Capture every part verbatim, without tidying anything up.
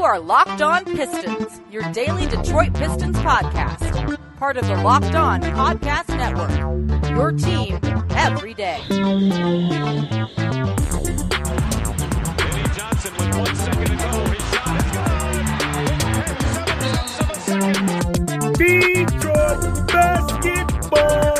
are Locked On Pistons, your daily Detroit Pistons podcast. Part of the Locked On Podcast Network, your team every day. Eddie Johnson with one second to go. His shot is good. Detroit basketball.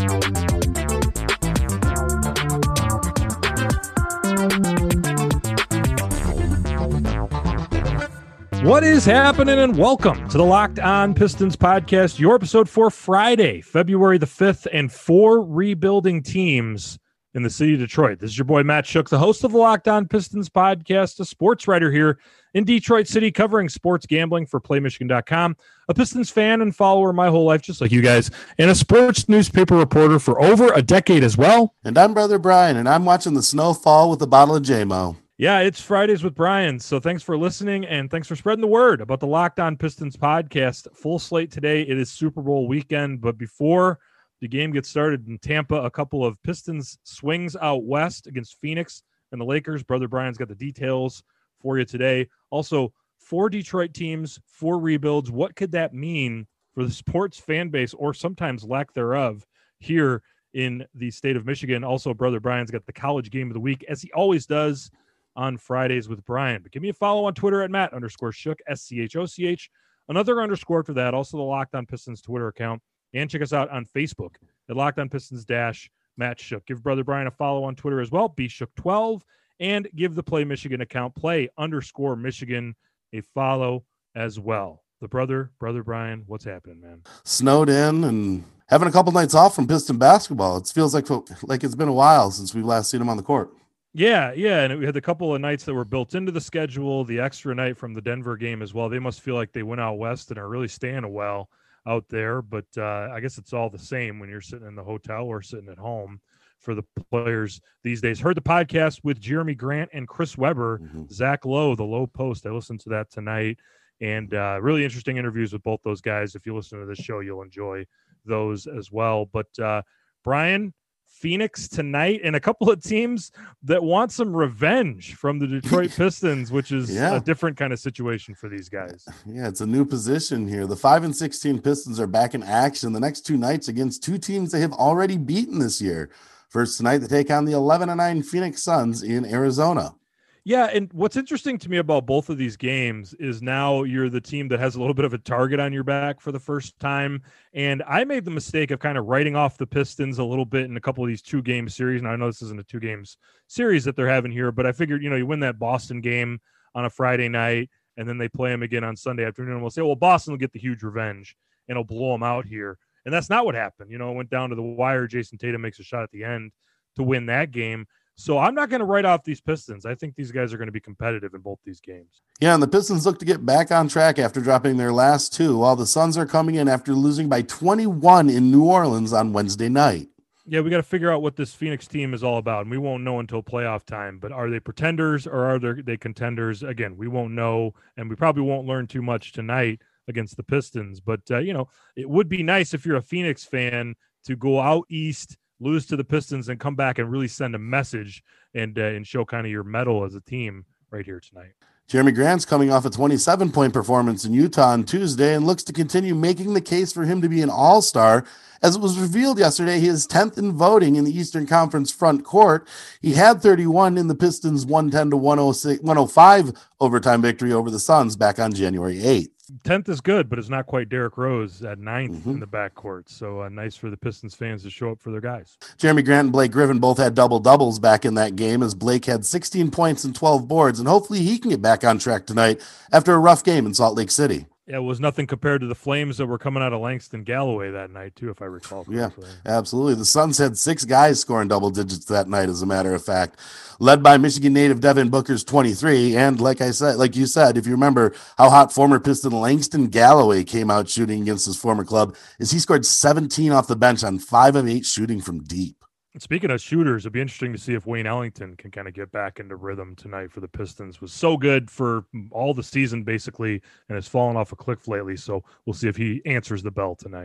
What is happening, and welcome to the Locked On Pistons podcast, your episode for Friday, February the fifth, and four rebuilding teams in the city of Detroit. This is your boy, Matt Shook, the host of the Locked On Pistons podcast, a sports writer here in Detroit City, covering sports gambling for Play Michigan dot com, a Pistons fan and follower my whole life, just like you guys, and a sports newspaper reporter for over a decade as well. And I'm Brother Brian, and I'm watching the snow fall with a bottle of J M O. Yeah, it's Fridays with Brian, so thanks for listening, and thanks for spreading the word about the Locked On Pistons podcast. Full slate today. It is Super Bowl weekend, but before the game gets started in Tampa, a couple of Pistons swings out west against Phoenix and the Lakers. Brother Brian's got the details for you today. Also, four Detroit teams, four rebuilds. What could that mean for the sports fan base, or sometimes lack thereof, here in the state of Michigan? Also, Brother Brian's got the college game of the week, as he always does on Fridays with Brian. But give me a follow on Twitter at Matt underscore Shook, S C H O C H. Another underscore for that. Also the Locked On Pistons Twitter account. And check us out on Facebook at Locked On Pistons dash Matt Shook. Give Brother Brian a follow on Twitter as well, B Shook twelve. And give the Play Michigan account, Play underscore Michigan, a follow as well. The brother, Brother Brian, what's happening, man? Snowed in and having a couple nights off from Piston basketball. It feels like like it's been a while since we've last seen him on the court. Yeah, yeah, and we had a couple of nights that were built into the schedule, the extra night from the Denver game as well. They must feel like they went out west and are really staying well out there, but uh, I guess it's all the same when you're sitting in the hotel or sitting at home for the players these days. Heard the podcast with Jeremy Grant and Chris Webber, mm-hmm. Zach Lowe, the Low Post. I listened to that tonight, and uh, really interesting interviews with both those guys. If you listen to this show, you'll enjoy those as well. But uh, Brian, Phoenix tonight, and a couple of teams that want some revenge from the Detroit Pistons, which is yeah. a different kind of situation for these guys. Yeah, it's a new position here. The five and sixteen Pistons are back in action the next two nights against two teams they have already beaten this year. First tonight, they take on the eleven and nine Phoenix Suns in Arizona. Yeah, and what's interesting to me about both of these games is now you're the team that has a little bit of a target on your back for the first time. And I made the mistake of kind of writing off the Pistons a little bit in a couple of these two-game series. And I know this isn't a two-games series that they're having here, but I figured, you know, you win that Boston game on a Friday night, and then they play them again on Sunday afternoon. And we'll say, well, Boston will get the huge revenge, and it'll blow them out here. And that's not what happened. You know, it went down to the wire. Jason Tatum makes a shot at the end to win that game. So I'm not going to write off these Pistons. I think these guys are going to be competitive in both these games. Yeah, and the Pistons look to get back on track after dropping their last two, while the Suns are coming in after losing by twenty-one in New Orleans on Wednesday night. Yeah, we got to figure out what this Phoenix team is all about, and we won't know until playoff time. But are they pretenders or are they contenders? Again, we won't know, and we probably won't learn too much tonight against the Pistons. But, uh, you know, it would be nice if you're a Phoenix fan to go out east, lose to the Pistons, and come back and really send a message and uh, and show kind of your mettle as a team right here tonight. Jeremy Grant's coming off a twenty-seven point performance in Utah on Tuesday and looks to continue making the case for him to be an all-star. As it was revealed yesterday, he is tenth in voting in the Eastern Conference front court. He had thirty-one in the Pistons' one ten to one oh five overtime victory over the Suns back on January eighth. tenth is good, but it's not quite Derrick Rose at ninth mm-hmm. in the backcourt. So uh, nice for the Pistons fans to show up for their guys. Jeremy Grant and Blake Griffin both had double-doubles back in that game, as Blake had sixteen points and twelve boards, and hopefully he can get back on track tonight after a rough game in Salt Lake City. Yeah, it was nothing compared to the Flames that were coming out of Langston Galloway that night, too, if I recall correctly. Yeah, absolutely. The Suns had six guys scoring double digits that night, as a matter of fact, led by Michigan native Devin Booker's twenty-three. And like I said, like you said, if you remember how hot former Piston Langston Galloway came out shooting against his former club, is he scored seventeen off the bench on five of eight shooting from deep. Speaking of shooters, it'd be interesting to see if Wayne Ellington can kind of get back into rhythm tonight for the Pistons. Was so good for all the season, basically, and has fallen off a cliff lately. So we'll see if he answers the bell tonight.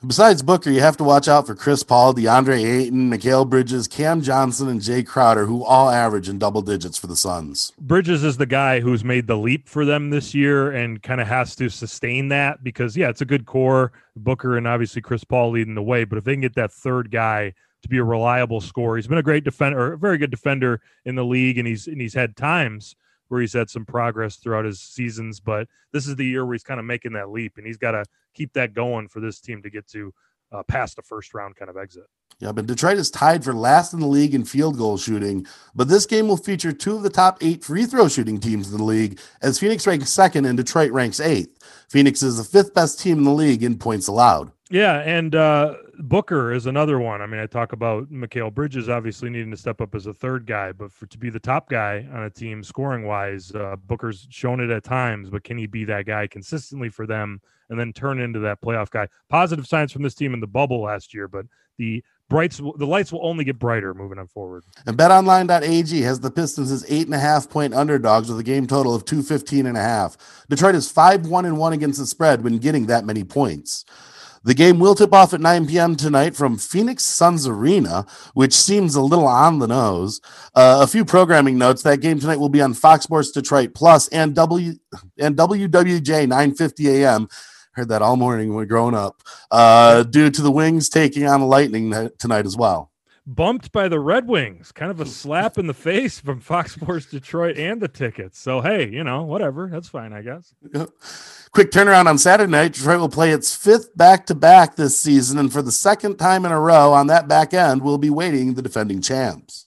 Besides Booker, you have to watch out for Chris Paul, DeAndre Ayton, Mikal Bridges, Cam Johnson, and Jay Crowder, who all average in double digits for the Suns. Bridges is the guy who's made the leap for them this year and kind of has to sustain that because, yeah, it's a good core. Booker and obviously Chris Paul leading the way, but if they can get that third guy to be a reliable scorer, he's been a great defender, or a very good defender in the league, and he's and he's had times where he's had some progress throughout his seasons, but this is the year where he's kind of making that leap, and he's got to keep that going for this team to get to uh, past the first round kind of exit. Yeah, but Detroit is tied for last in the league in field goal shooting, but this game will feature two of the top eight free throw shooting teams in the league, as Phoenix ranks second and Detroit ranks eighth. Phoenix is the fifth best team in the league in points allowed. Yeah, and uh, Booker is another one. I mean, I talk about Mikal Bridges obviously needing to step up as a third guy, but for to be the top guy on a team scoring-wise, uh, Booker's shown it at times, but can he be that guy consistently for them and then turn into that playoff guy? Positive signs from this team in the bubble last year, but the brights, the lights will only get brighter moving on forward. And bet online dot a g has the Pistons as eight and a half point underdogs with a game total of two fifteen and a half. Detroit is five one and one against the spread when getting that many points. The game will tip off at nine p.m. tonight from Phoenix Suns Arena, which seems a little on the nose. Uh, a few programming notes. That game tonight will be on Fox Sports Detroit Plus and W and W W J nine fifty a.m. Heard that all morning when we were growing up, uh, due to the Wings taking on the Lightning tonight as well. Bumped by the Red Wings, kind of a slap in the face from Fox Sports Detroit and the tickets. So, hey, you know, whatever. That's fine, I guess. Quick turnaround on Saturday night. Detroit will play its fifth back-to-back this season, and for the second time in a row on that back end, we'll be waiting the defending champs.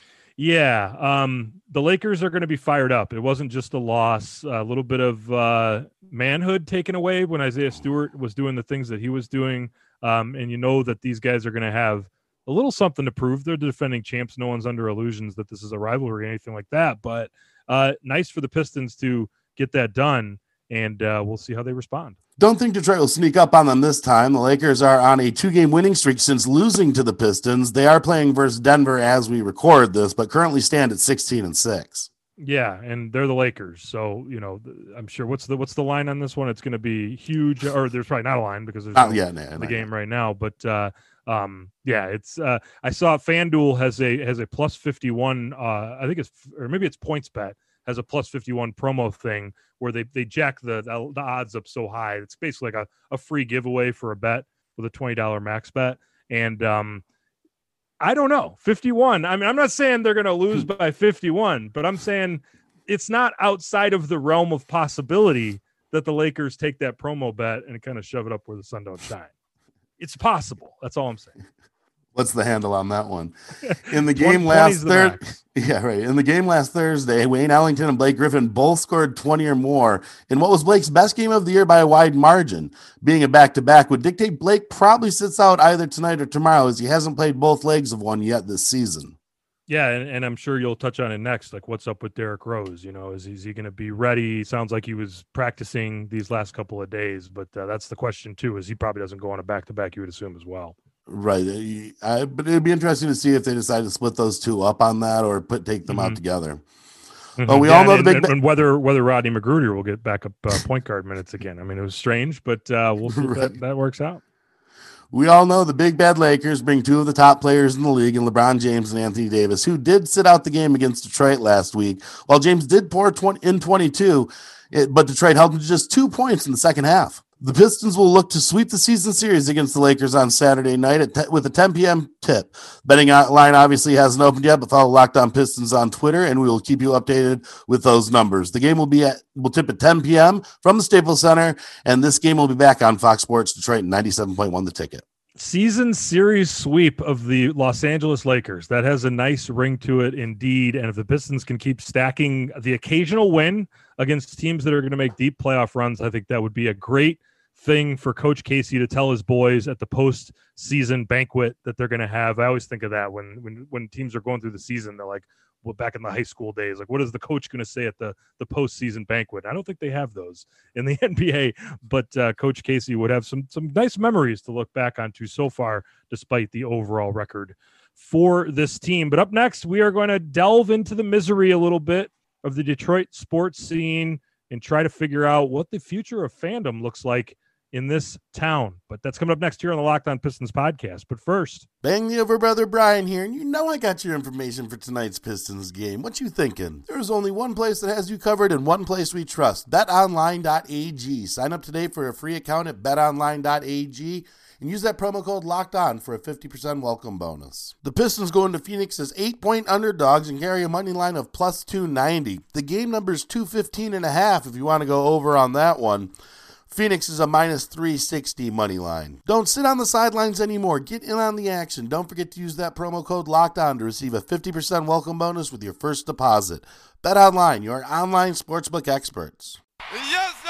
Yeah, um, the Lakers are going to be fired up. It wasn't just a loss, a little bit of uh, manhood taken away when Isaiah Stewart was doing the things that he was doing, um, and you know that these guys are going to have a little something to prove. They're the defending champs. No one's under illusions that this is a rivalry or anything like that, but uh, nice for the Pistons to get that done, and uh, we'll see how they respond. Don't think Detroit will sneak up on them this time. The Lakers are on a two-game winning streak since losing to the Pistons. They are playing versus Denver as we record this, but currently stand at sixteen and six. Yeah, and they're the Lakers, so you know I'm sure. What's the what's the line on this one? It's going to be huge, or there's probably not a line because there's oh, no, yeah, no, the no, game no. right now. But uh, um, yeah, it's. Uh, I saw FanDuel has a has a plus fifty-one. Uh, I think it's or maybe it's PointsBet has a plus fifty-one promo thing where they they jack the the, the odds up so high. It's basically like a, a free giveaway for a bet with a twenty dollars max bet, and um. I don't know. fifty-one. I mean, I'm not saying they're going to lose by fifty-one, but I'm saying it's not outside of the realm of possibility that the Lakers take that promo bet and kind of shove it up where the sun don't shine. It's possible. That's all I'm saying. What's the handle on that one? In the game last Thursday, yeah, right. In the game last Thursday, Wayne Ellington and Blake Griffin both scored twenty or more in what was Blake's best game of the year by a wide margin. Being a back-to-back would dictate Blake probably sits out either tonight or tomorrow, as he hasn't played both legs of one yet this season. Yeah, and, and I'm sure you'll touch on it next. Like, what's up with Derrick Rose? You know, is, is he going to be ready? Sounds like he was practicing these last couple of days, but uh, that's the question too. Is he probably doesn't go on a back-to-back? You would assume as well. Right. I, but it'd be interesting to see if they decide to split those two up on that or put take them mm-hmm. out together. Mm-hmm. But we yeah, all know and, the big and, and whether whether Rodney McGruder will get back up uh, point guard minutes again. I mean, it was strange, but uh, we'll see if right. that, that works out. We all know the big bad Lakers bring two of the top players in the league in LeBron James and Anthony Davis, who did sit out the game against Detroit last week. While James did pour twenty in twenty-two, it, but Detroit held him to just two points in the second half. The Pistons will look to sweep the season series against the Lakers on Saturday night at te- with a ten p.m. tip. Betting line obviously hasn't opened yet, but follow Locked On Pistons on Twitter, and we will keep you updated with those numbers. The game will be at will tip at ten p.m. from the Staples Center, and this game will be back on Fox Sports Detroit ninety-seven point one The Ticket. Season series sweep of the Los Angeles Lakers. That has a nice ring to it indeed. And if the Pistons can keep stacking the occasional win against teams that are going to make deep playoff runs, I think that would be a great thing for Coach Casey to tell his boys at the postseason banquet that they're going to have. I always think of that when when when teams are going through the season, they're like, well, back in the high school days, like, what is the coach going to say at the the postseason banquet? I don't think they have those in the N B A, but uh, Coach Casey would have some some nice memories to look back onto so far, despite the overall record for this team. But up next, we are going to delve into the misery a little bit of the Detroit sports scene and try to figure out what the future of fandom looks like in this town. But that's coming up next here on the Locked On Pistons podcast. But first, Bang the over brother Brian here, and you know I got your information for tonight's Pistons game. What you thinking? There's only one place that has you covered and one place we trust, bet online dot a g. Sign up today for a free account at bet online dot a g and use that promo code Locked On for a fifty percent welcome bonus. The Pistons go into Phoenix as eight-point underdogs and carry a money line of plus two ninety. The game number is two fifteen and a half if you want to go over on that one. Phoenix is a minus three sixty money line. Don't sit on the sidelines anymore. Get in on the action. Don't forget to use that promo code Locked On to receive a fifty percent welcome bonus with your first deposit. BetOnline, your online sportsbook experts. Yes, sir!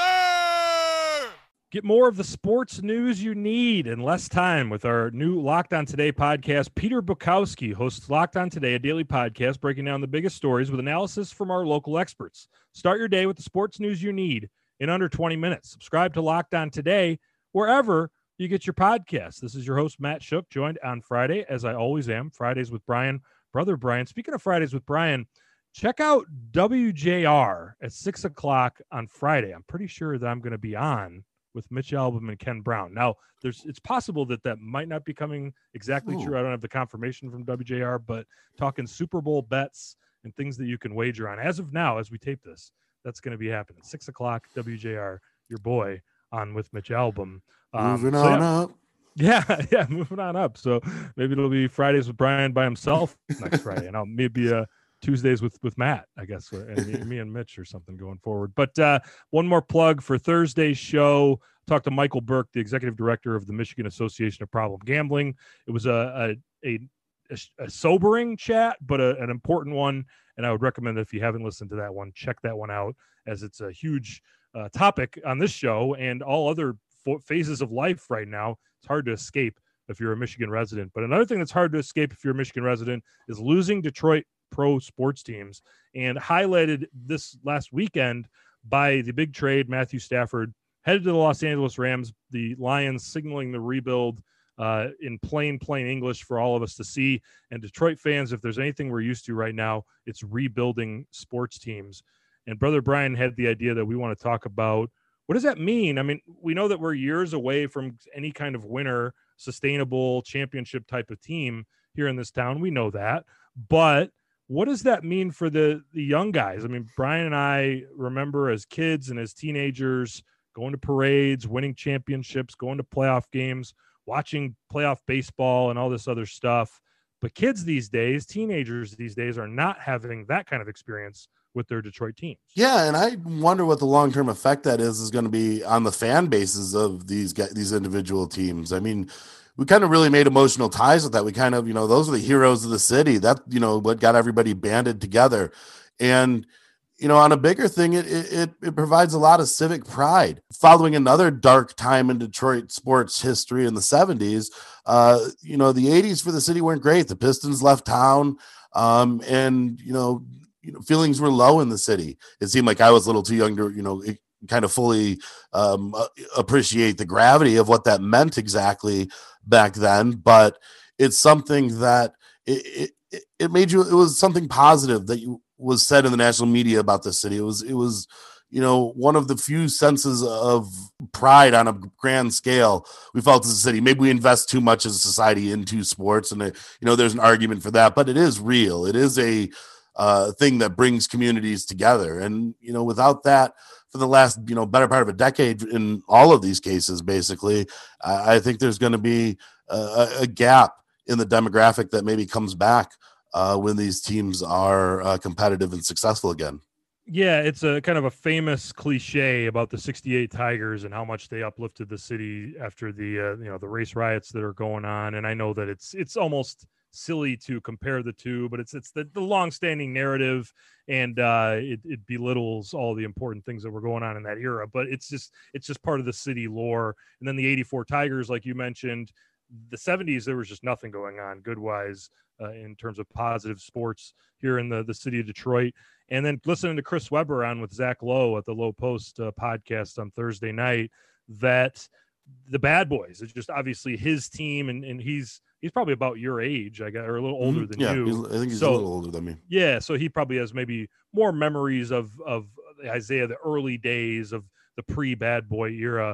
get more of the sports news you need in less time with our new Locked On Today podcast. Peter Bukowski hosts Locked On Today, a daily podcast breaking down the biggest stories with analysis from our local experts. Start your day with the sports news you need in under twenty minutes. Subscribe to Locked On Today wherever you get your podcasts. This is your host, Matt Shook, joined on Friday, as I always am, Fridays with Brian, brother Brian. Speaking of Fridays with Brian, check out W J R at six o'clock on Friday. I'm pretty sure that I'm going to be on with Mitch Albom and Ken Brown. Now, there's it's possible that that might not be coming exactly Ooh. true. I don't have the confirmation from W J R, but talking Super Bowl bets and things that you can wager on. As of now, as we tape this, that's going to be happening. six o'clock, W J R, your boy, on with Mitch Albom. Um, moving so on yeah. up. Yeah, yeah, moving on up. So maybe it'll be Fridays with Brian by himself next Friday, and I'll maybe uh, Tuesdays with with Matt, I guess, and me, me and Mitch or something going forward. But uh, one more plug for Thursday's show. Talked to Michael Burke, the executive director of the Michigan Association of Problem Gambling. It was a a, a, a sobering chat, but a, an important one, and I would recommend that if you haven't listened to that one, check that one out, as it's a huge uh, topic on this show and all other fo- phases of life right now. It's hard to escape if you're a Michigan resident. But another thing that's hard to escape if you're a Michigan resident is losing Detroit pro sports teams, and highlighted this last weekend by the big trade. Matthew Stafford headed to the Los Angeles Rams, the Lions signaling the rebuild uh, in plain, plain English for all of us to see. And Detroit fans, if there's anything we're used to right now, it's rebuilding sports teams. And Brother Brian had the idea that we want to talk about, what does that mean? I mean, we know that we're years away from any kind of winner, sustainable championship type of team here in this town. We know that. But what does that mean for the, the young guys? I mean, Brian and I remember as kids and as teenagers going to parades, winning championships, going to playoff games, watching playoff baseball and all this other stuff. But kids these days, teenagers these days, are not having that kind of experience with their Detroit teams. Yeah, and I wonder what the long-term effect that is is going to be on the fan bases of these these individual teams. I mean, we kind of really made emotional ties with that. We kind of, you know, those are the heroes of the city. That, you know, what got everybody banded together. And, you know, on a bigger thing, it it it provides a lot of civic pride. Following another dark time in Detroit sports history in the seventies, uh, you know, the eighties for the city weren't great. The Pistons left town, um, and, you know, you know, feelings were low in the city. It seemed like I was a little too young to, you know, it, kind of fully um, appreciate the gravity of what that meant exactly back then. But it's something that it, it, it made you, it was something positive that you was said in the national media about the city. It was, it was, you know, one of the few senses of pride on a grand scale we felt as a city. Maybe we invest too much as a society into sports, and, you know, there's an argument for that, but it is real. It is a uh, thing that brings communities together. And, you know, without that, for the last, you know, better part of a decade in all of these cases, basically, uh, I think there's going to be a, a gap in the demographic that maybe comes back uh, when these teams are uh, competitive and successful again. Yeah, it's a kind of a famous cliche about the sixty-eight Tigers and how much they uplifted the city after the uh, you know the race riots that are going on. And I know that it's it's almost silly to compare the two, but it's it's the, the long-standing narrative, and uh, it, it belittles all the important things that were going on in that era. But it's just it's just part of the city lore. And then the eighty-four Tigers, like you mentioned, the seventies, there was just nothing going on good-wise uh, in terms of positive sports here in the, the city of Detroit. And then listening to Chris Webber on with Zach Lowe at the Low Post uh, podcast on Thursday night, that the Bad Boys, it's just obviously his team, and, and he's he's probably about your age, I guess, or a little older mm-hmm. than yeah, you. I think he's so, a little older than me. Yeah, so he probably has maybe more memories of of Isaiah, the early days of the pre-Bad Boy era.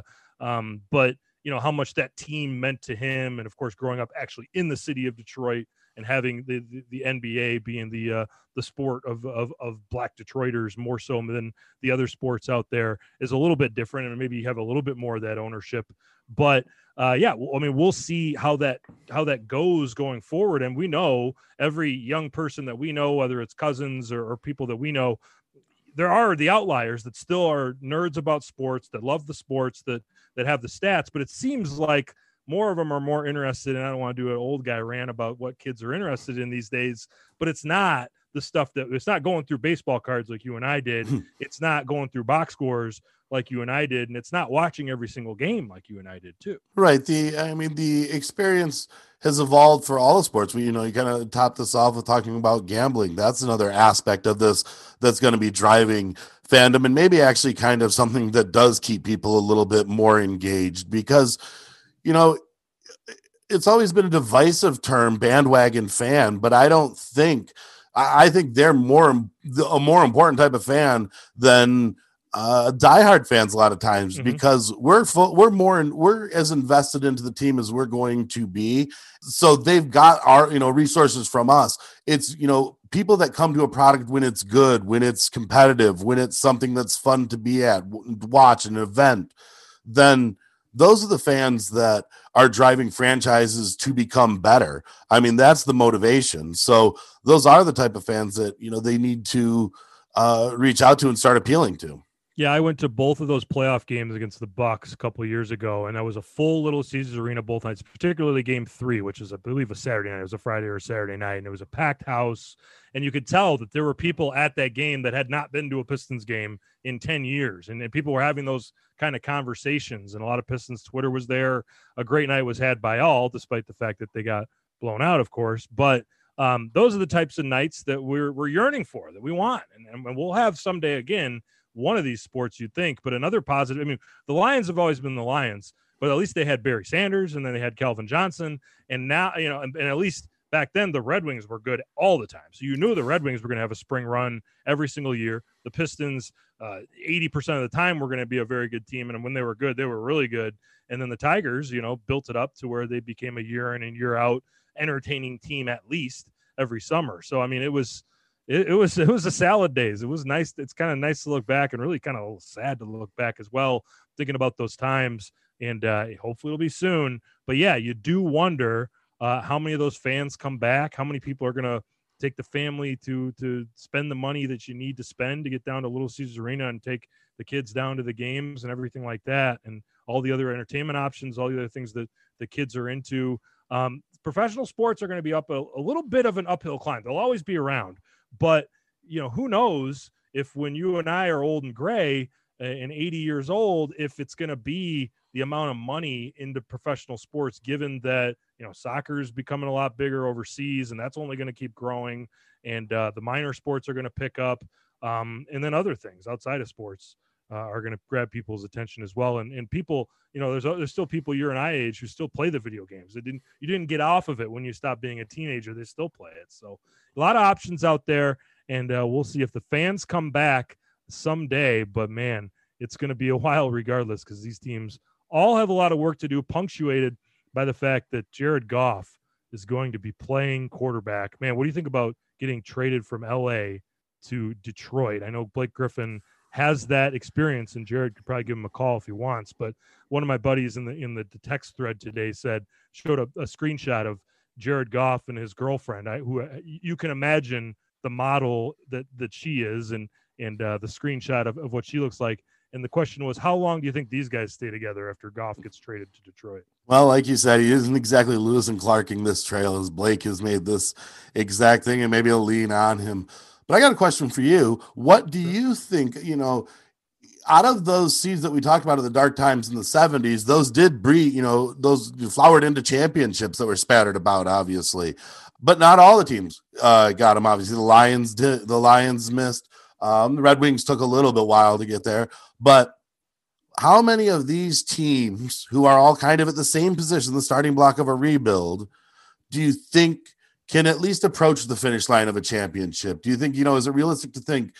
Um, but, you know, how much that team meant to him. And, of course, growing up actually in the city of Detroit and having the, the, the N B A being the uh, the sport of, of of Black Detroiters more so than the other sports out there is a little bit different. And maybe you have a little bit more of that ownership. But, uh, yeah, well, I mean, we'll see how that how that goes going forward. And we know every young person that we know, whether it's cousins or, or people that we know, there are the outliers that still are nerds about sports, that love the sports, that that have the stats. But it seems like more of them are more interested, and I don't want to do an old guy rant about what kids are interested in these days, but it's not the stuff that it's not going through baseball cards like you and I did. It's not going through box scores like you and I did. And it's not watching every single game like you and I did too. Right. The, I mean, the experience has evolved for all the sports. We, you know, you kind of top this off with talking about gambling. That's another aspect of this that's going to be driving fandom, and maybe actually kind of something that does keep people a little bit more engaged, because, you know, it's always been a divisive term, bandwagon fan, but I don't think, I think they're more, a more important type of fan than uh, diehard fans a lot of times, mm-hmm. because we're full, we're more, in, we're as invested into the team as we're going to be. So they've got our, you know, resources from us. It's, you know, people that come to a product when it's good, when it's competitive, when it's something that's fun to be at, watch an event, then those are the fans that are driving franchises to become better. I mean, that's the motivation. So those are the type of fans that, you know, they need to uh, reach out to and start appealing to. Yeah, I went to both of those playoff games against the Bucks a couple of years ago, and that was a full Little Caesars Arena both nights, particularly game three, which is, I believe, a Saturday night. It was a Friday or a Saturday night, and it was a packed house, and you could tell that there were people at that game that had not been to a Pistons game in ten years, and, and people were having those kind of conversations, and a lot of Pistons Twitter was there. A great night was had by all, despite the fact that they got blown out, of course, but um, those are the types of nights that we're we're yearning for, that we want, and, and we'll have someday again one of these sports, you'd think. But another positive, I mean, the Lions have always been the Lions, but at least they had Barry Sanders, and then they had Calvin Johnson, and now, you know, and, and at least back then the Red Wings were good all the time. So you knew the Red Wings were going to have a spring run every single year. The Pistons, uh, eighty percent of the time, were going to be a very good team, and when they were good, they were really good. And then the Tigers, you know, built it up to where they became a year in and year out entertaining team at least every summer. So, I mean, it was, It, it was it was a salad days. It was nice. It's kind of nice to look back, and really kind of a little sad to look back as well, thinking about those times. And uh, hopefully it'll be soon. But yeah, you do wonder uh, how many of those fans come back. How many people are going to take the family to to spend the money that you need to spend to get down to Little Caesars Arena and take the kids down to the games and everything like that, and all the other entertainment options, all the other things that the kids are into. Um, professional sports are going to be up a, a little bit of an uphill climb. They'll always be around. But, you know, who knows if when you and I are old and gray and eighty years old, if it's going to be the amount of money into professional sports, given that, you know, soccer is becoming a lot bigger overseas, and that's only going to keep growing. And uh, the minor sports are going to pick up. Um, and then other things outside of sports uh, are going to grab people's attention as well. And and people, you know, there's there's still people your and I age who still play the video games. They didn't you didn't get off of it when you stopped being a teenager. They still play it. So a lot of options out there, and uh, we'll see if the fans come back someday. But man, it's going to be a while regardless, because these teams all have a lot of work to do, punctuated by the fact that Jared Goff is going to be playing quarterback. Man, what do you think about getting traded from L A to Detroit? I know Blake Griffin has that experience, and Jared could probably give him a call if he wants. But one of my buddies in the in the text thread today said, showed a, a screenshot of Jared Goff and his girlfriend, I, who you can imagine the model that that she is, and and uh, the screenshot of, of what she looks like. And the question was, how long do you think these guys stay together after Goff gets traded to Detroit? Well, like you said, he isn't exactly Lewis and Clarking this trail, as Blake has made this exact thing, and maybe he'll lean on him. But I got a question for you. What do you think, you know, out of those seeds that we talked about in the dark times in the seventies, those did breed, you know, those flowered into championships that were spattered about, obviously. But not all the teams uh, got them, obviously. The Lions did, the Lions missed. Um, the Red Wings took a little bit while to get there. But how many of these teams, who are all kind of at the same position, the starting block of a rebuild, do you think can at least approach the finish line of a championship? Do you think, you know, is it realistic to think,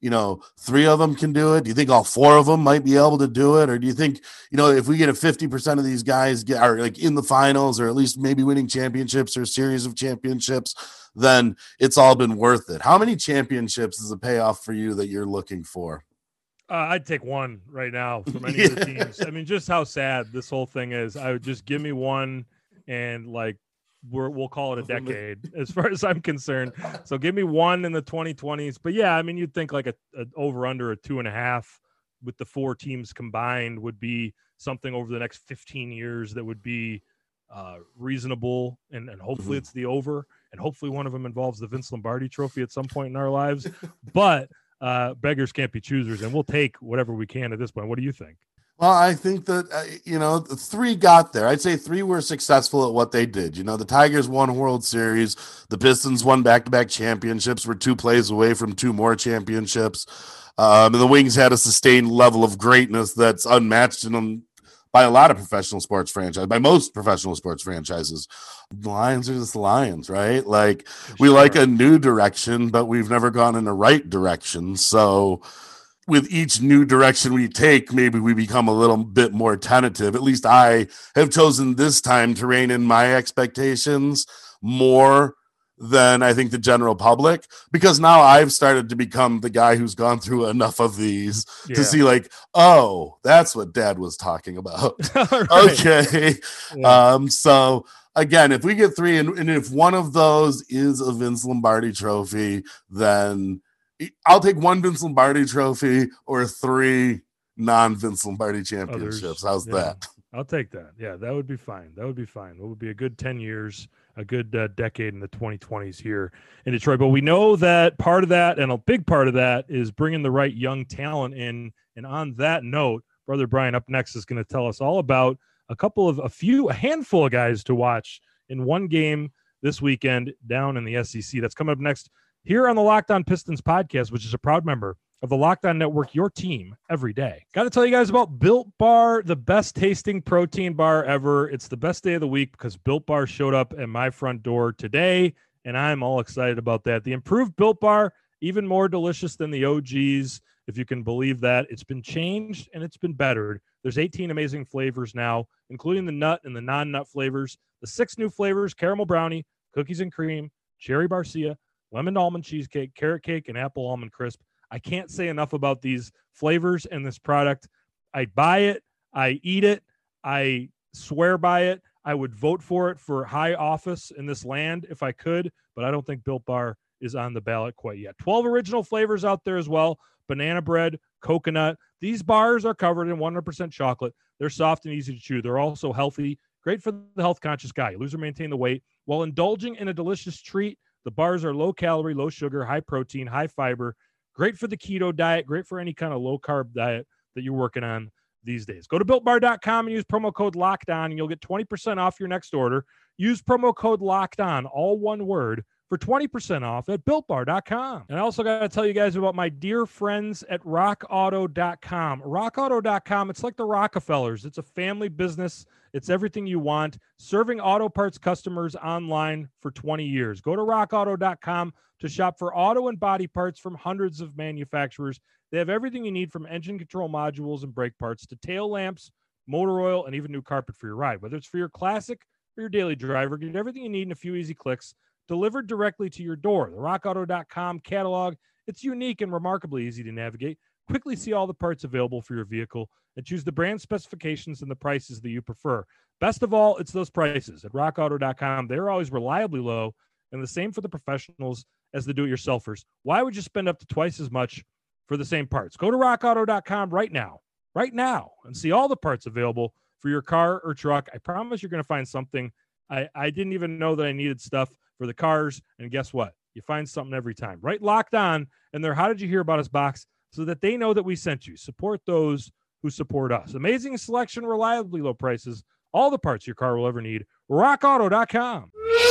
you know, three of them can do it? Do you think all four of them might be able to do it? Or do you think, you know, if we get a fifty percent of these guys get are like in the finals or at least maybe winning championships or a series of championships, then it's all been worth it? How many championships is a payoff for you that you're looking for? Uh, I'd take one right now from any yeah. of the teams. I mean, just how sad this whole thing is. I would just give me one and like, We're, we'll call it a decade as far as I'm concerned. So give me one in the twenty twenties. But yeah, I mean, you'd think like a, a over under a two and a half with the four teams combined would be something over the next fifteen years that would be uh, reasonable. And, and hopefully mm-hmm. it's the over, and hopefully one of them involves the Vince Lombardi trophy at some point in our lives. But uh, beggars can't be choosers, and we'll take whatever we can at this point. What do you think? Well, I think that, uh, you know, the three got there. I'd say three were successful at what they did. You know, the Tigers won World Series. The Pistons won back-to-back championships, were two plays away from two more championships. Um, and the Wings had a sustained level of greatness that's unmatched in them by a lot of professional sports franchises, by most professional sports franchises. The Lions are just the Lions, right? Like, sure. We like a new direction, but we've never gone in the right direction. So with each new direction we take, maybe we become a little bit more tentative. At least I have chosen this time to rein in my expectations more than I think the general public, because now I've started to become the guy who's gone through enough of these yeah. to see like, oh, that's what Dad was talking about. Right. Okay. Yeah. Um, so again, if we get three and, and if one of those is a Vince Lombardi trophy, then I'll take one Vince Lombardi trophy or three non-Vince Lombardi championships. Others, How's yeah, that? I'll take that. Yeah, that would be fine. That would be fine. It would be a good ten years, a good uh, decade in the twenty twenties here in Detroit. But we know that part of that, and a big part of that, is bringing the right young talent in. And on that note, Brother Brian up next is going to tell us all about a couple of, a few, a handful of guys to watch in one game this weekend down in the S E C. That's coming up next here on the Locked On Pistons podcast, which is a proud member of the Locked On Network, your team every day. Got to tell you guys about Built Bar, the best tasting protein bar ever. It's the best day of the week because Built Bar showed up at my front door today, and I'm all excited about that. The improved Built Bar, even more delicious than the O Gs, if you can believe that. It's been changed and it's been bettered. There's eighteen amazing flavors now, including the nut and the non-nut flavors. The six new flavors: caramel brownie, cookies and cream, cherry barcia, lemon almond cheesecake, carrot cake, and apple almond crisp. I can't say enough about these flavors and this product. I buy it. I eat it. I swear by it. I would vote for it for high office in this land if I could, but I don't think Built Bar is on the ballot quite yet. twelve original flavors out there as well. Banana bread, coconut. These bars are covered in one hundred percent chocolate. They're soft and easy to chew. They're also healthy. Great for the health-conscious guy. Lose or maintain the weight while indulging in a delicious treat. The bars are low calorie, low sugar, high protein, high fiber. Great for the keto diet. Great for any kind of low carb diet that you're working on these days. Go to built bar dot com and use promo code LOCKEDON, and you'll get twenty percent off your next order. Use promo code LOCKEDON, all one word, for twenty percent off at built bar dot com. And I also got to tell you guys about my dear friends at rock auto dot com. rock auto dot com, it's like the Rockefellers. It's a family business. It's everything you want, serving auto parts customers online for twenty years. Go to rock auto dot com to shop for auto and body parts from hundreds of manufacturers. They have everything you need, from engine control modules and brake parts to tail lamps, motor oil, and even new carpet for your ride. Whether it's for your classic or your daily driver, get everything you need in a few easy clicks, delivered directly to your door. The rock auto dot com catalog, it's unique and remarkably easy to navigate. Quickly see all the parts available for your vehicle and choose the brand specifications and the prices that you prefer. Best of all, it's those prices at rock auto dot com. They're always reliably low, and the same for the professionals as the do-it-yourselfers. Why would you spend up to twice as much for the same parts? Go to rock auto dot com right now, right now, and see all the parts available for your car or truck. I promise you're going to find something. I, I didn't even know that I needed stuff for the cars, and guess what? You find something every time. Right, Locked On, and their How Did You Hear About Us box, so that they know that we sent you. Support those who support us. Amazing selection, reliably low prices, all the parts your car will ever need. rock auto dot com.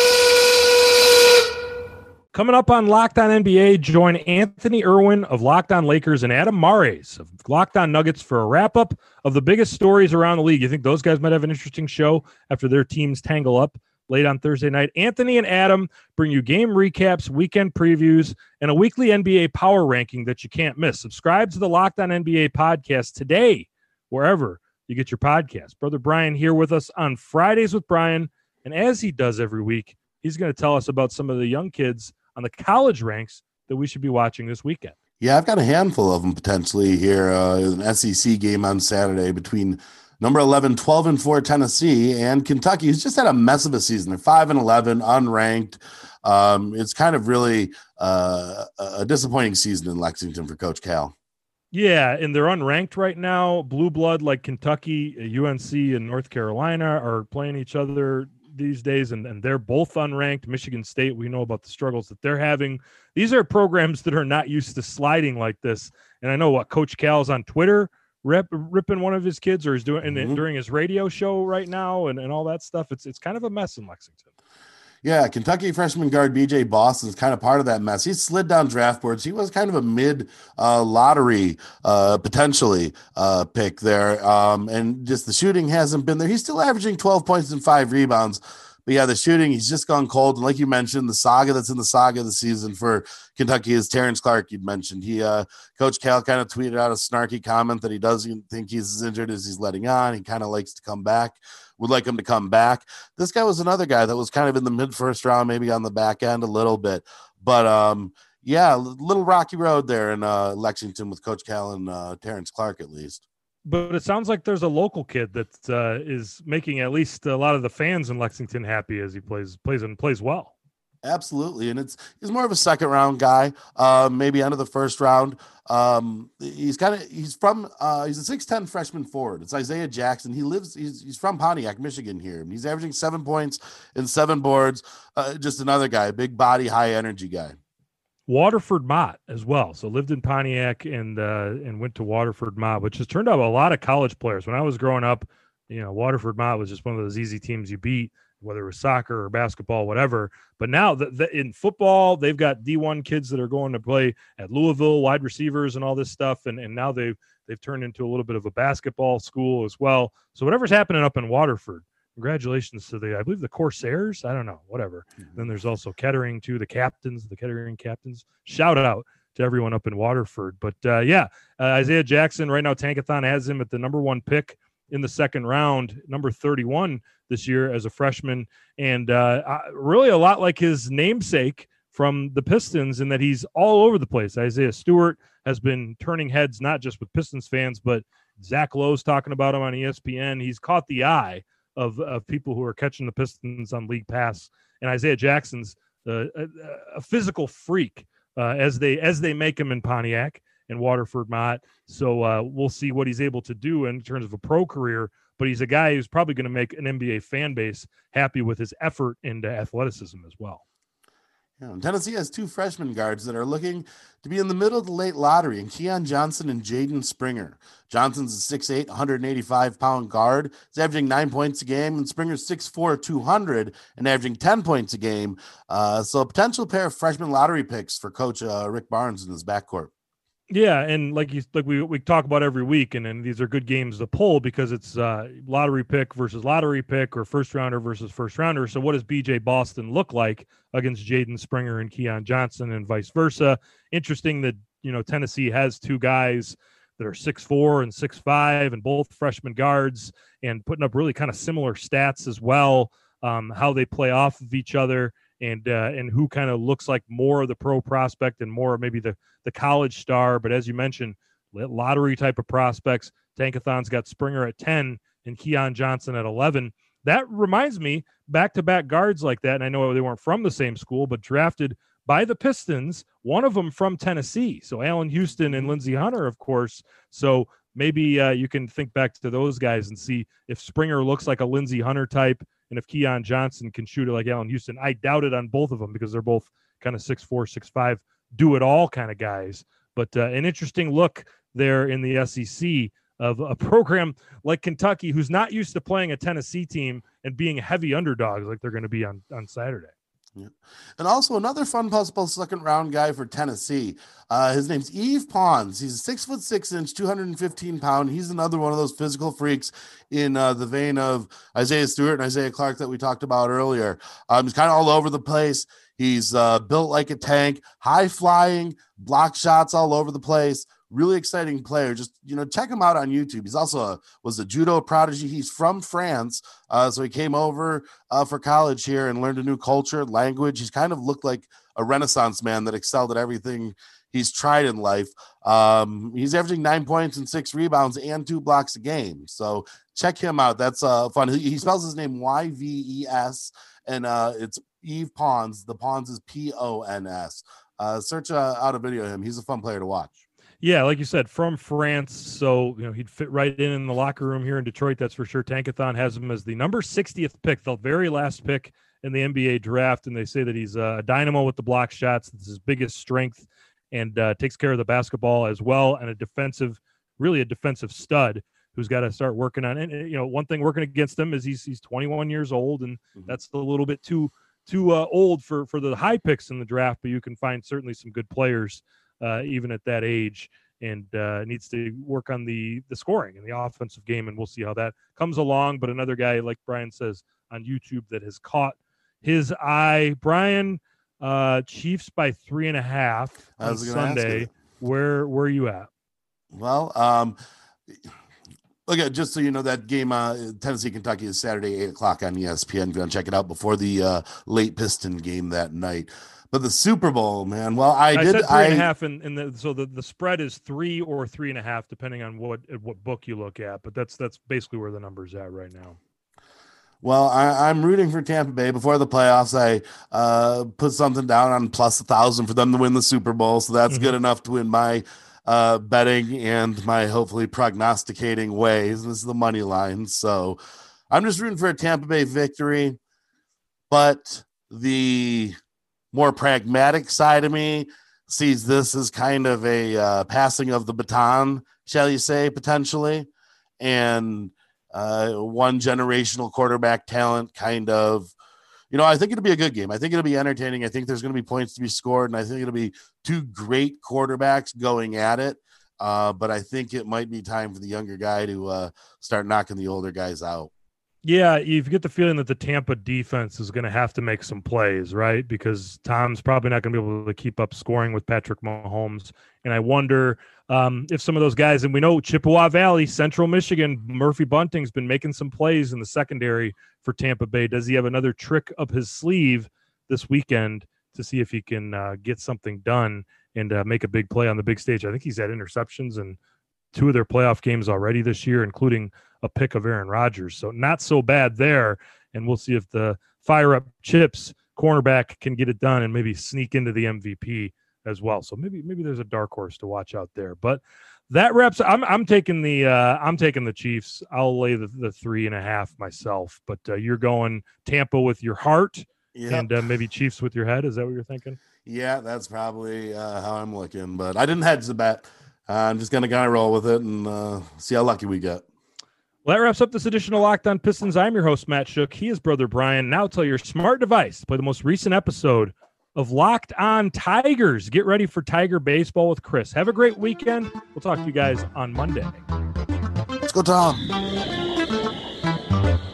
Coming up on Locked On N B A, join Anthony Irwin of Locked On Lakers and Adam Mares of Locked On Nuggets for a wrap-up of the biggest stories around the league. You think those guys might have an interesting show after their teams tangle up late on Thursday night. Anthony and Adam bring you game recaps, weekend previews, and a weekly N B A power ranking that you can't miss. Subscribe to the Locked On N B A podcast today, wherever you get your podcast. Brother Brian here with us on Fridays with Brian, and as he does every week, he's going to tell us about some of the young kids on the college ranks that we should be watching this weekend. Yeah, I've got a handful of them potentially here. Uh, an S E C game on Saturday between number eleven, twelve and four Tennessee and Kentucky, who's just had a mess of a season. They're five and eleven, unranked. Um, it's kind of really uh, a disappointing season in Lexington for Coach Cal. Yeah, and they're unranked right now. Blue blood like Kentucky, U N C, and North Carolina are playing each other these days, and, and they're both unranked. Michigan State, we know about the struggles that they're having. These are programs that are not used to sliding like this. And I know what Coach Cal's on Twitter rip, ripping one of his kids, or is doing mm-hmm. in, during his radio show right now, and, and all that stuff. It's it's kind of a mess in Lexington. Yeah, Kentucky freshman guard B J Boston is kind of part of that mess. He slid down draft boards. He was kind of a mid uh, lottery uh, potentially uh, pick there, um, and just the shooting hasn't been there. He's still averaging twelve points and five rebounds. But yeah, the shooting, he's just gone cold. And like you mentioned, the saga that's in the saga of the season for Kentucky is Terrence Clark, you'd mentioned. He, uh, Coach Cal kind of tweeted out a snarky comment that he doesn't think he's as injured as he's letting on. He kind of likes to come back, would like him to come back. This guy was another guy that was kind of in the mid-first round, maybe on the back end a little bit. But, um, yeah, little rocky road there in uh, Lexington with Coach Cal and uh, Terrence Clark at least. But it sounds like there's a local kid that uh, is making at least a lot of the fans in Lexington happy as he plays plays and plays well. Absolutely, and it's he's more of a second round guy, uh, maybe end of the first round. Um, he's kind of he's from uh, he's a six ten freshman forward. It's Isaiah Jackson. He lives he's he's from Pontiac, Michigan here. He's averaging seven points and seven boards. Uh, just another guy, big body, high energy guy. Waterford Mott as well. So lived in Pontiac and uh, and went to Waterford Mott, which has turned out a lot of college players. When I was growing up, you know, Waterford Mott was just one of those easy teams you beat, whether it was soccer or basketball, whatever. But now the, the, in football, they've got D one kids that are going to play at Louisville, wide receivers and all this stuff. And, and now they've, they've turned into a little bit of a basketball school as well. So whatever's happening up in Waterford, congratulations to the, I believe the Corsairs. I don't know, whatever. Mm-hmm. Then there's also Kettering too, the captains, the Kettering captains. Shout out to everyone up in Waterford. But uh, yeah, uh, Isaiah Jackson right now, Tankathon has him at the number one pick in the second round, number thirty-one this year as a freshman. And uh, really a lot like his namesake from the Pistons in that he's all over the place. Isaiah Stewart has been turning heads, not just with Pistons fans, but Zach Lowe's talking about him on E S P N. He's caught the eye of, of people who are catching the Pistons on League Pass. And Isaiah Jackson's uh, a, a physical freak uh, as they as they make him in Pontiac and Waterford Mott. So uh, we'll see what he's able to do in terms of a pro career. But he's a guy who's probably going to make an N B A fan base happy with his effort and uh, athleticism as well. Yeah, Tennessee has two freshman guards that are looking to be in the middle of the late lottery, and Keon Johnson and Jaden Springer. Johnson's a six eight, one eighty-five pound guard. He's averaging nine points a game, and Springer's six four, two hundred, and averaging ten points a game. Uh, so a potential pair of freshman lottery picks for Coach uh, Rick Barnes in his backcourt. Yeah, and like you, like we we talk about every week, and, and these are good games to pull because it's uh, lottery pick versus lottery pick or first rounder versus first rounder. So what does B J Boston look like against Jaden Springer and Keon Johnson and vice versa? Interesting that, you know, Tennessee has two guys that are six four and six five and both freshman guards and putting up really kind of similar stats as well, um, how they play off of each other. And uh, and who kind of looks like more of the pro prospect and more maybe the the college star. But as you mentioned, lottery type of prospects. Tankathon's got Springer at ten and Keon Johnson at eleven. That reminds me, back-to-back guards like that, and I know they weren't from the same school, but drafted by the Pistons, one of them from Tennessee. So Allen Houston and Lindsey Hunter, of course. So maybe uh, you can think back to those guys and see if Springer looks like a Lindsey Hunter type, and if Keon Johnson can shoot it like Allen Houston. I doubt it on both of them because they're both kind of six four, six five, do-it-all kind of guys. But uh, an interesting look there in the S E C of a program like Kentucky who's not used to playing a Tennessee team and being heavy underdogs like they're going to be on, on Saturday. Yeah. And also another fun possible second round guy for Tennessee. Uh, his name's Yves Pons. He's six foot six inch, two hundred fifteen pound. He's another one of those physical freaks in uh, the vein of Isaiah Stewart and Isaiah Clark that we talked about earlier. Um, he's kind of all over the place. He's uh, built like a tank, high flying, block shots all over the place. Really exciting player. Just, you know, check him out on YouTube. He's also a, was a judo prodigy. He's from France. Uh, so he came over uh, for college here and learned a new culture, language. He's kind of looked like a Renaissance man that excelled at everything he's tried in life. Um, he's averaging nine points and six rebounds and two blocks a game. So check him out. That's uh, fun. He, he spells his name Y V E S, and uh, it's Yves Pons. The Pons is P O N S. Uh, search uh, out a video of him. He's a fun player to watch. Yeah, like you said, from France, so you know he'd fit right in in the locker room here in Detroit. That's for sure. Tankathon has him as the number sixtieth pick, the very last pick in the N B A draft, and they say that he's a dynamo with the block shots. That's his biggest strength, and uh, takes care of the basketball as well, and a defensive, really a defensive stud who's got to start working on it. And you know, one thing working against him is he's he's twenty-one years old, and mm-hmm. that's a little bit too too uh, old for for the high picks in the draft. But you can find certainly some good players. Uh, even at that age, and uh, needs to work on the the scoring and the offensive game, and we'll see how that comes along. But another guy, like Brian says, on YouTube that has caught his eye. Brian, uh, Chiefs by three and a half on Sunday. Where where are you at? Well, um, okay, just so you know, that game, uh, Tennessee, Kentucky, is Saturday, eight o'clock on E S P N. If you want to check it out before the uh, late Piston game that night. But the Super Bowl, man. Well, I, I did. Said three I, and a half, and, and the, so the, the spread is three or three and a half, depending on what what book you look at. But that's that's basically where the number's at right now. Well, I, I'm rooting for Tampa Bay before the playoffs. I uh, put something down on plus a thousand for them to win the Super Bowl, so that's mm-hmm. good enough to win my uh, betting and my hopefully prognosticating ways. This is the money line, so I'm just rooting for a Tampa Bay victory. But the more pragmatic side of me sees this as kind of a uh, passing of the baton, shall you say, potentially, and uh, one generational quarterback talent kind of, you know, I think it'll be a good game. I think it'll be entertaining. I think there's going to be points to be scored, and I think it'll be two great quarterbacks going at it. Uh, but I think it might be time for the younger guy to uh, start knocking the older guys out. Yeah, you get the feeling that the Tampa defense is going to have to make some plays, right? Because Tom's probably not going to be able to keep up scoring with Patrick Mahomes. And I wonder um, if some of those guys, and we know Chippewa Valley, Central Michigan, Murphy Bunting's been making some plays in the secondary for Tampa Bay. Does he have another trick up his sleeve this weekend to see if he can uh, get something done and uh, make a big play on the big stage? I think he's had interceptions in two of their playoff games already this year, including a pick of Aaron Rodgers. So not so bad there. And we'll see if the fire up Chips cornerback can get it done and maybe sneak into the M V P as well. So maybe, maybe there's a dark horse to watch out there, but that wraps. I'm, I'm taking the, uh, I'm taking the Chiefs. I'll lay the, the three and a half myself, but uh, you're going Tampa with your heart yep. and uh, maybe Chiefs with your head. Is that what you're thinking? Yeah, that's probably uh, how I'm looking, but I didn't hedge the bet. Uh, I'm just going to kind of roll with it and uh, see how lucky we get. Well, that wraps up this edition of Locked On Pistons. I'm your host, Matt Shook. He is brother Brian. Now tell your smart device to play the most recent episode of Locked On Tigers. Get ready for Tiger baseball with Chris. Have a great weekend. We'll talk to you guys on Monday. Let's go, Tom.